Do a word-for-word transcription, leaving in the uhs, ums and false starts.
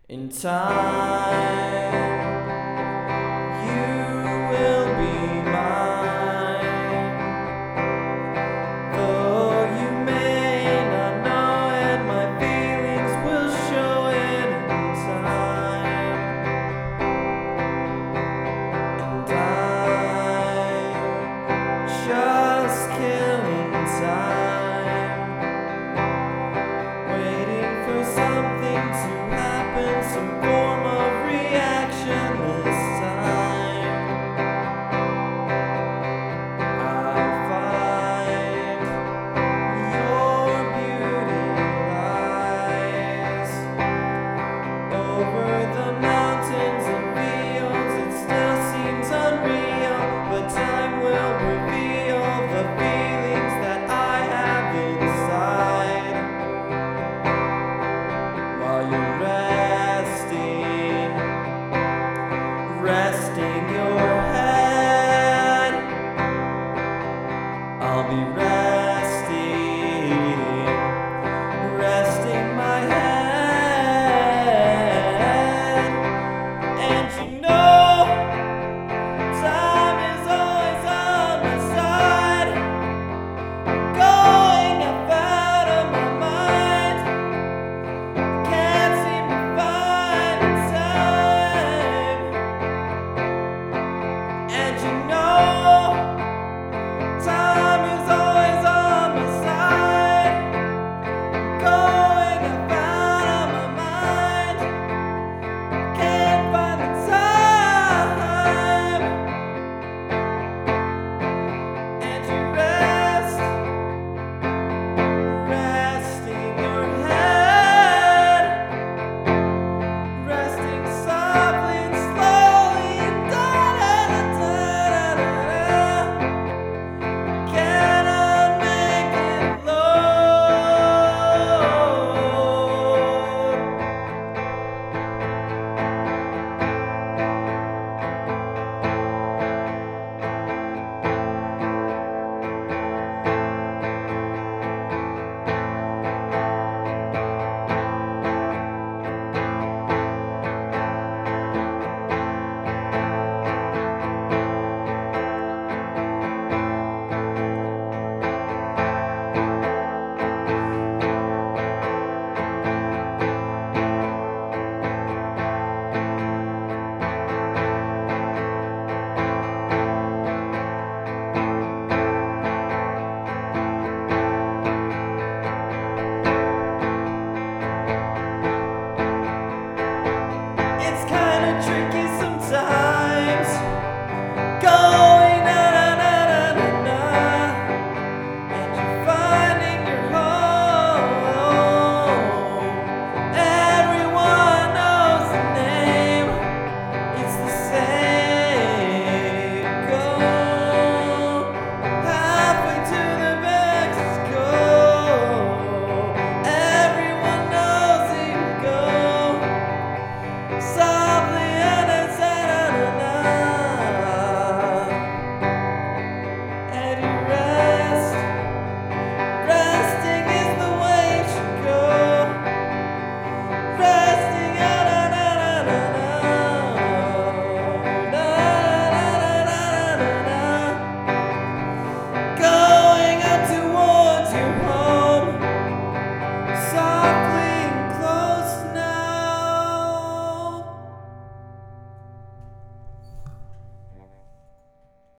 In time, you will be mine. Though you may not know it, my feelings will show it in time. And I'm just killing time, waiting for something to happen, some form of reaction this time. I'll find your beauty lies over the mountains and fields. It still seems unreal, but time will reveal the feelings that I have inside. While you're ready